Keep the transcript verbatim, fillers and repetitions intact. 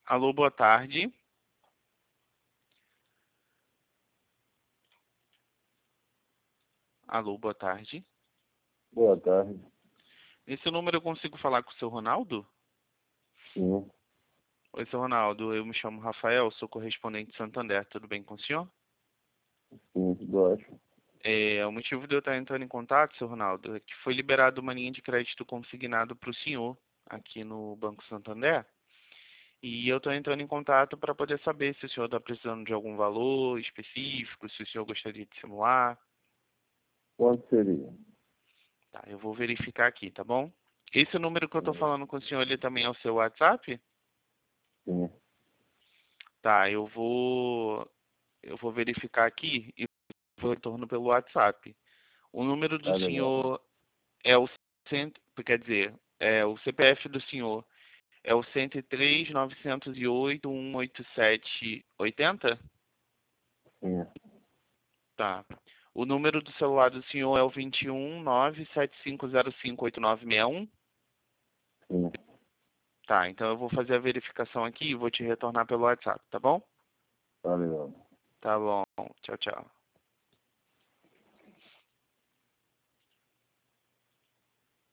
Alô, boa tarde. Alô, boa tarde. Boa tarde. Nesse número eu consigo falar com o seu Ronaldo? Sim, Oi, seu Ronaldo. Eu me chamo Rafael, sou correspondente de Santander. Tudo bem com o senhor? sim, tudo ótimo. É, o motivo de eu estar entrando em contato, seu Ronaldo, é que foi liberado uma linha de crédito consignado para o senhor aqui no Banco Santander. E eu estou entrando em contato para poder saber se o senhor está precisando de algum valor específico, se o senhor gostaria de simular. Quanto seria? Tá, eu vou verificar aqui, tá bom? Esse número que eu estou Sim, falando com o senhor, ele também é o seu WhatsApp? sim, Tá, eu vou eu vou verificar aqui e vou retorno pelo WhatsApp. O número do tá legal. senhor é o cento, quer dizer, é o C P F do senhor é o cento e três, novecentos e oito, cento e oitenta e sete, oitenta? Sim, Tá. O número do celular do senhor é o vinte e um, nove sete cinco zero cinco oito nove seis um? sim, Tá, então eu vou fazer a verificação aqui e vou te retornar pelo WhatsApp, tá bom? tá legal. Tá bom. Tchau, tchau.